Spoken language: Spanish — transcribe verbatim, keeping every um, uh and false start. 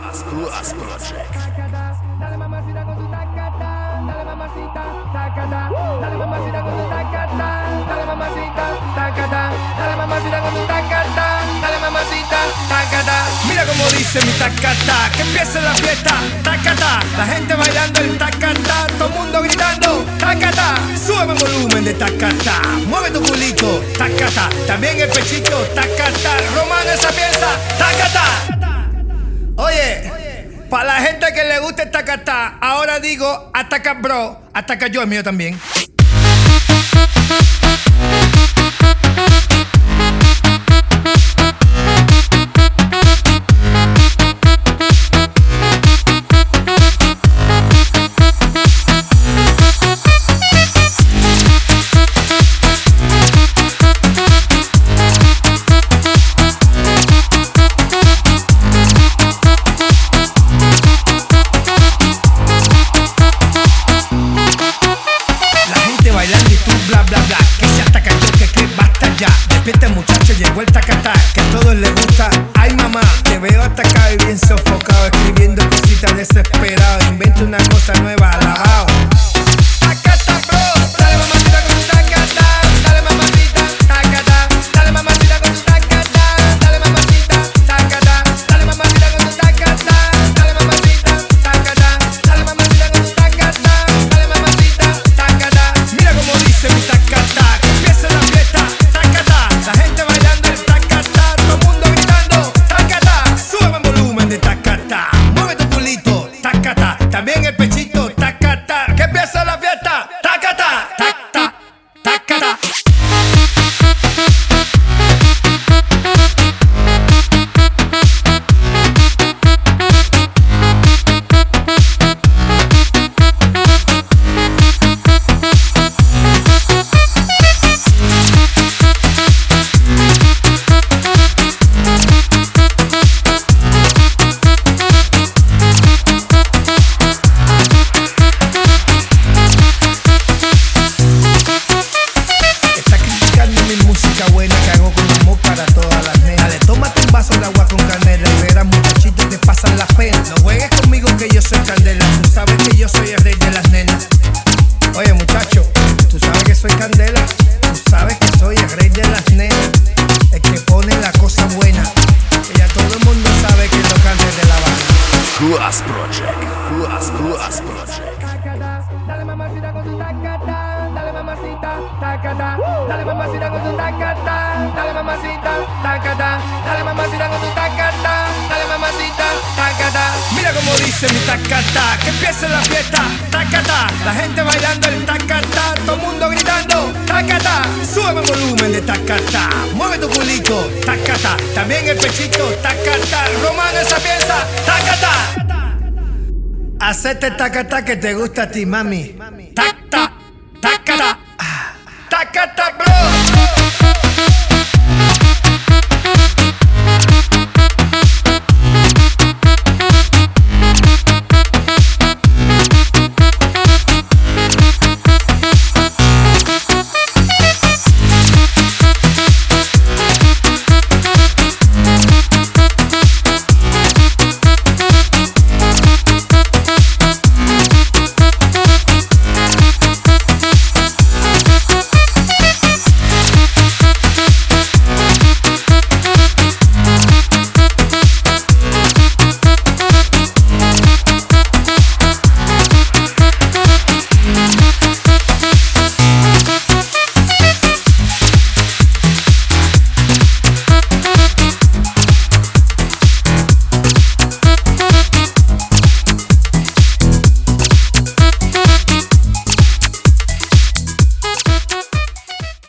Plus Plus Project. Dale mamacita con tu tacata, dale mamacita, tacata, dale mamacita con tu tacata, dale mamacita, tacata, dale mamacita con tu tacata, dale mamacita, tacata. Mira como dice mi tacata, que empiece la fiesta, tacata, la gente bailando el tacata, todo el mundo gritando, tacata, sube el volumen de tacata, mueve tu culito, tacata, también el pechito, tacata, Román esa pieza, tacata. Oye. Para la gente que le gusta el tacatá, ahora digo ataca bro, ataca yo, el mío también. Despierta muchacho, llegó el tacatá, que a todos les gusta. Ay mamá, te veo atacado y bien sofocado, escribiendo cositas desesperado. Inventa una cosa nueva, alabao. Tacata bro, dale mamacita con tu tacatá, dale mamacita, tacatá, dale mamacita con tu tacatá, dale mamacita, tacatá, dale mamacita con tu tacatá, dale mamacita, tacatá, dale mamacita con tu tacatá, dale mamacita, tacatá. Mira como dice mi tacatá, que empieza la fiesta. La gente bailando el tacatá, todo el mundo gritando tacatá, sube el volumen de tacatá, mueve tu culito, tacatá, también el pechito, tacatá, que empieza la fiesta, tacatá, tacatá, tacatá. Buena que hago con amor para todas las nenas. Dale, tómate un vaso de agua con canela y verás muchachitos te pasan la pena. No juegues conmigo que yo soy candela, tú sabes que yo soy el rey de las nenas. Oye muchacho, tú sabes que soy candela, tú sabes que soy el rey de las nenas, el que pone la cosa buena, que ya todo el mundo sabe que lo cante de la banda. Plus Project, Plus Plus Project. Dale mamacita con tu tacatá, dale mamacita, tacatá, dale mamacita con tu tacatá, dale mamacita, tacatá, dale mamacita con tu tacatá, dale mamacita, tacatá. Mira como dice mi tacatá, que empiece la fiesta, tacatá, la gente bailando el tacatá, todo el mundo gritando tacatá, sube el volumen de tacatá, mueve tu culito, tacatá, también el pechito, tacatá, Román esa pieza, tacatá. Hacete tacatá que te gusta a ti, mami.